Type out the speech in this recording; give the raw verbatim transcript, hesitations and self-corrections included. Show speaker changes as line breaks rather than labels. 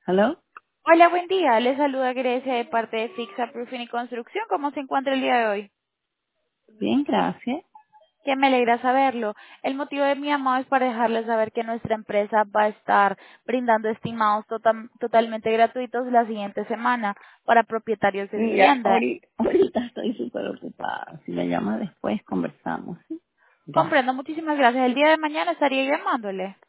¿Hello?
Hola, buen día. Les saluda Grecia de parte de Fixa Roofing y Construcción. ¿Cómo se encuentra el día de hoy?
Bien, gracias.
Que me alegra saberlo. El motivo de mi llamado es para dejarles saber que nuestra empresa va a estar brindando estimados totam- totalmente gratuitos la siguiente semana para propietarios de
Mira,
vivienda.
ahorita, ahorita estoy súper ocupada. Si me llama después, conversamos. ¿sí? Gracias.
Comprendo, muchísimas gracias. El día de mañana estaría llamándole.